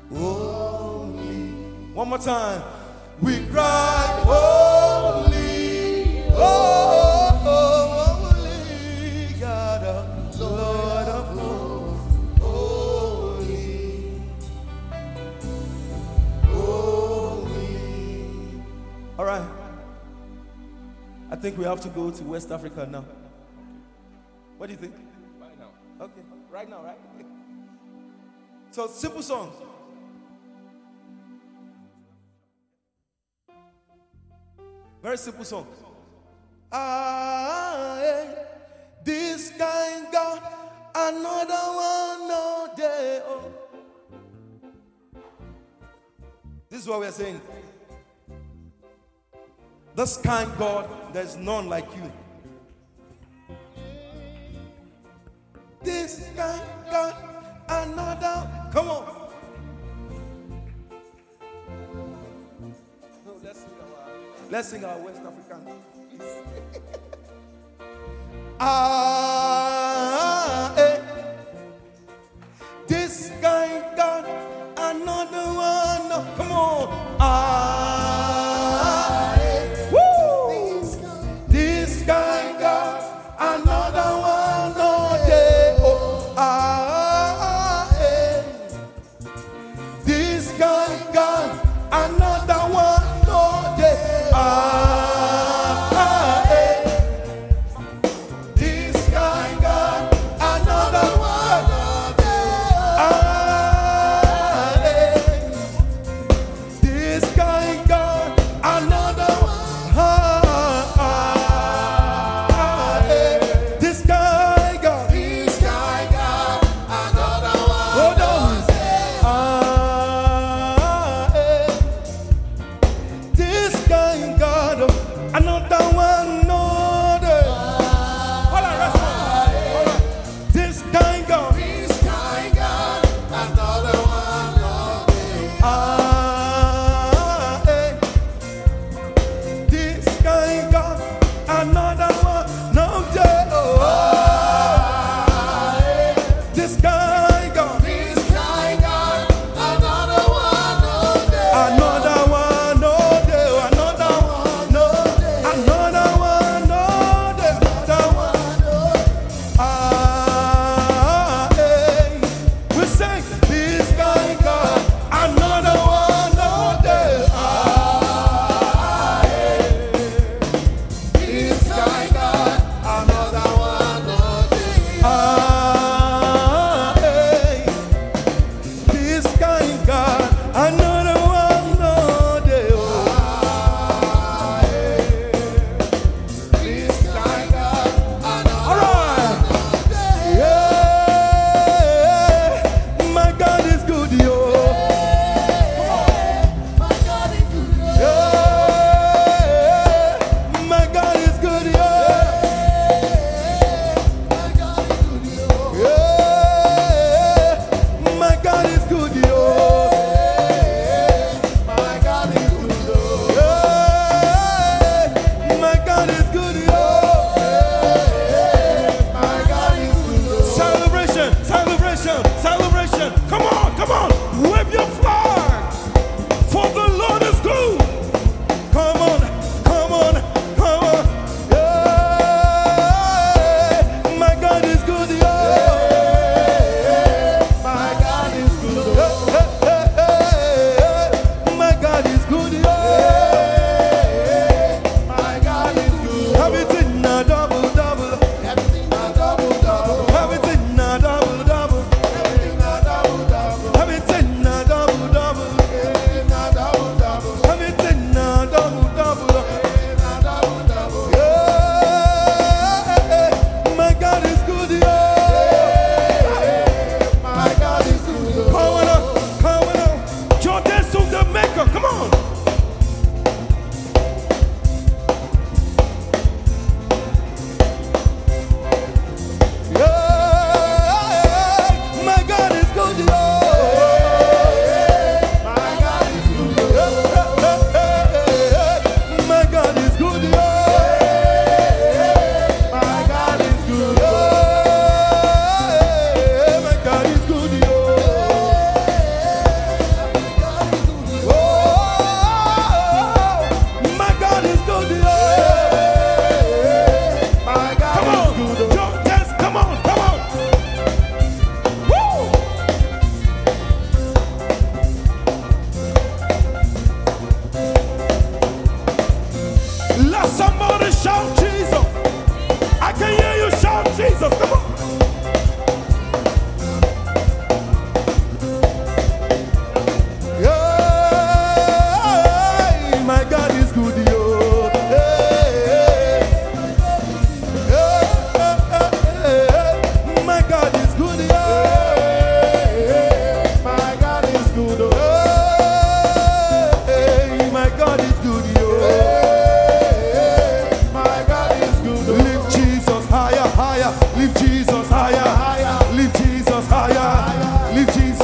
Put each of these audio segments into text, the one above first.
holy. One more time. We cry, holy, holy, God of Lord of hosts, holy, holy. All right. I think we have to go to West Africa now. What do you think? Right now. Okay, right now, right? So, simple song. Very simple song. This kind God, another one no day. Oh. This is what we are saying. This kind God, there's none like you. This kind God, another. Come on. No, let's sing our West African, please. This kind God, another one. No, come on. Woo! This kind God, another one. No day. This kind God, another one. No day. This kind God, another one. This kind God, another one. This kind God, another one. Hold on. This kind God, another one. No day. Hold on, rest. Hold on. This kind God, another one. this kind God, another one. No day. This kind God, Another one. another one. No day. Another one. No day. Another one. No day. Another one. We sing this kind God, another one. No day. This kind God, another one.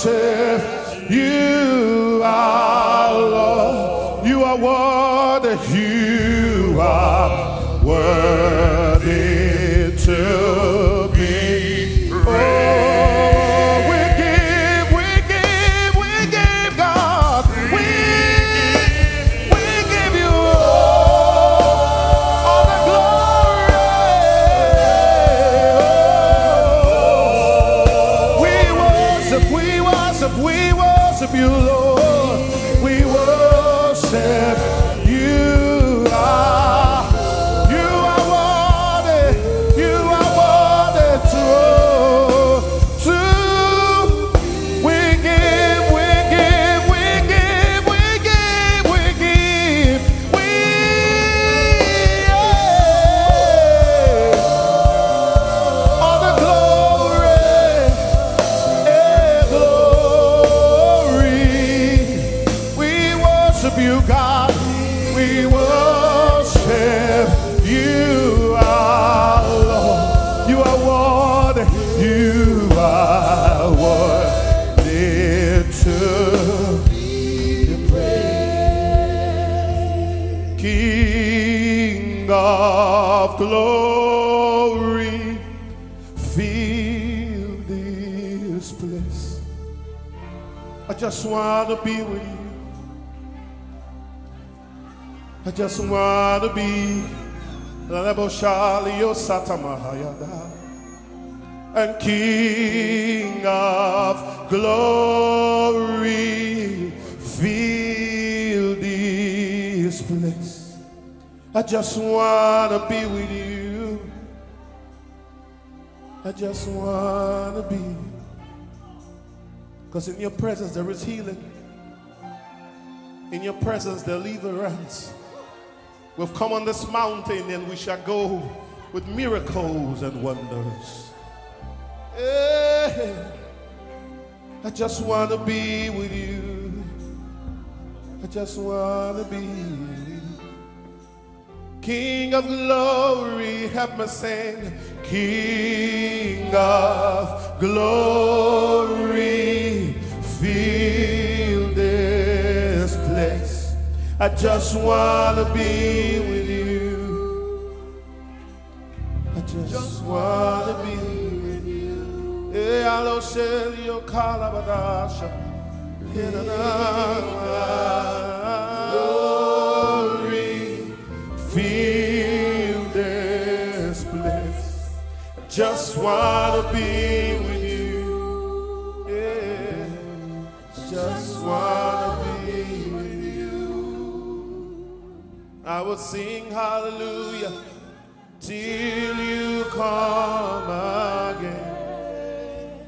worship you, our Lord. You are worthy, you are worthy to be praised. We give God, we give you all the glory. We worship you, Lord. We worship you. You are worthy. You are worthy to. We give. All the you, God, we worship you, our Lord. You are worthy, you are worthy to be praised. King of glory, fill this place. I just want to be with you. I just want to be and King of glory, fill this place. I just want to be with you. I just want to be, because in your presence there is healing. In your presence deliverance. We've come on this mountain and we shall go with miracles and wonders. Hey, I just want to be with you. I just want to be with you. King of glory, help me sing. King of glory, fill this place. I just want to be with you. I just want to be with you. Hey, I'll share your calabadasha. Glory, fill this place. I just want to be with you. Yeah, just want to be. I will sing hallelujah till you come again.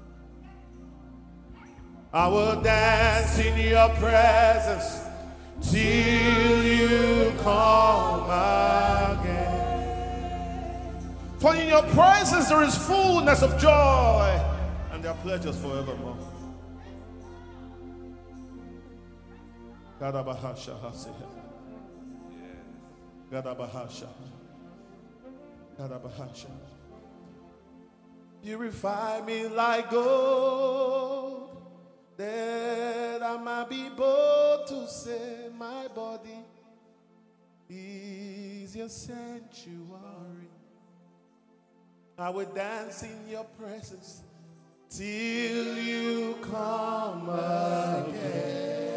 I will dance in your presence till you come again. For in your presence there is fullness of joy, and there are pleasures forevermore. Gadabahasha. Gadabahasha. Purify me like gold, that I might be bold to say my body is your sanctuary. I will dance in your presence till you come again.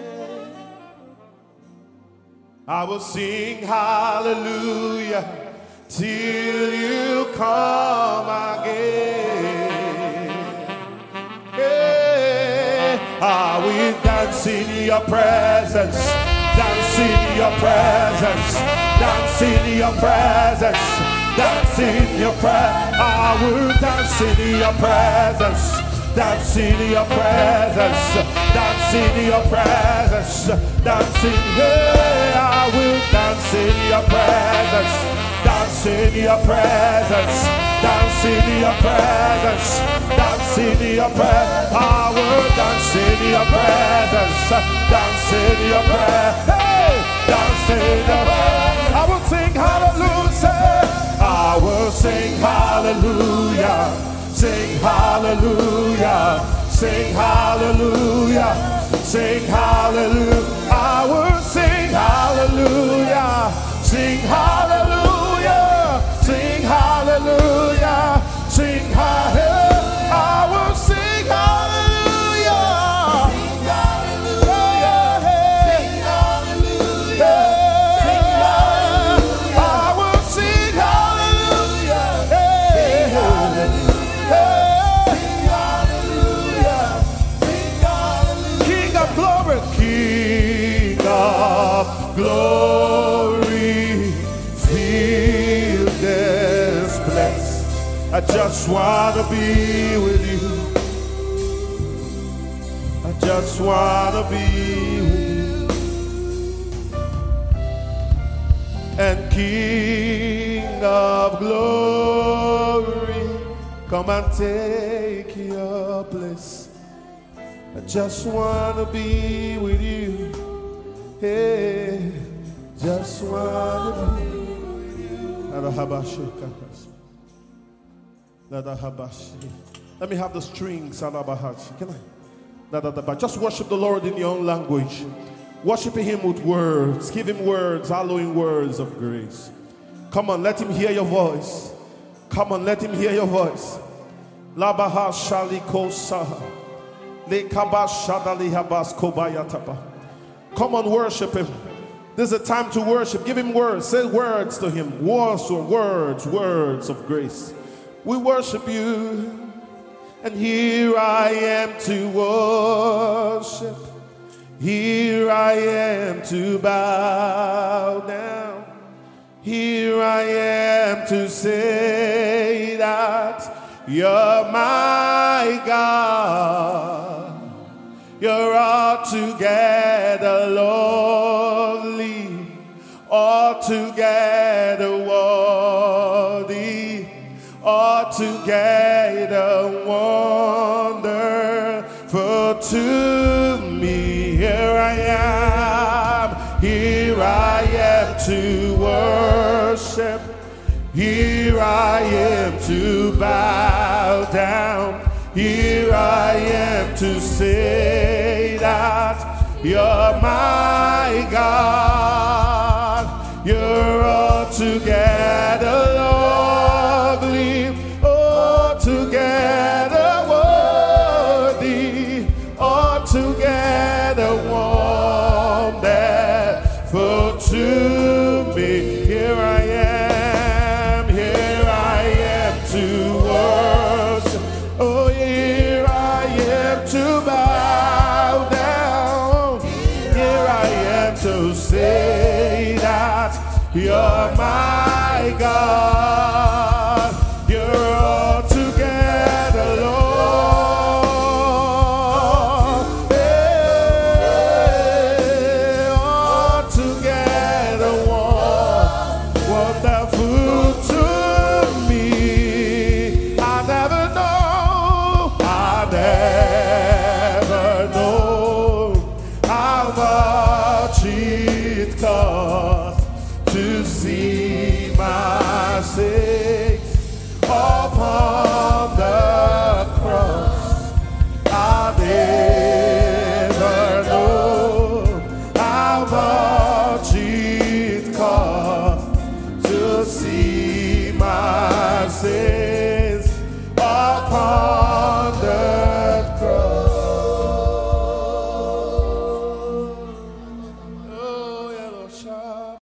I will sing hallelujah till you come again. Hey, I will dance in your presence, dance in your presence, dance in your presence, dance in your presence. I will dance in your presence. Dance in your presence, dance in your presence, dance in here. I will dance in your presence, dance in your presence, dance in your presence, dance in your presence. I will dance in your presence, dance in your presence, hey, dance in your presence. I will sing hallelujah, I will sing hallelujah. Sing hallelujah, sing hallelujah, sing hallelujah. I will sing hallelujah, sing hallelujah, sing hallelujah, sing hallelujah. I will sing hallelujah, sing hallelujah, sing hallelujah, sing hallelujah. I will sing hallelujah, sing hallelujah, sing hallelujah. King of glory, King of glory, fill this place. I just want to be with you. I just want to be with you. And King of glory, come and take your place. I just want to be with you. Hey, just want to be with you. Let me have the strings. Can I? Just worship the Lord in your own language. Worshiping Him with words. Give Him words, hallowing words of grace. Come on, let Him hear your voice. Come on, let Him hear your voice. Labaha shaliko saha. Come on, worship Him. This is a time to worship. Give Him words. Say words to Him. Words of grace. We worship you. And here I am to worship. Here I am to bow down. Here I am to say that you're my God. You're altogether lovely, altogether worthy, altogether wonderful to me. Here I am to worship. Here I am to bow down. Here I am to say that you're my God. You're altogether lovely, altogether worthy, altogether wonderful to me. Here I am to worship. Oh, here I am to bow down. Here I am to say that you're my God. You're altogether Lord. Hey, altogether wonderful to me. I never know how much it costs to see my Savior.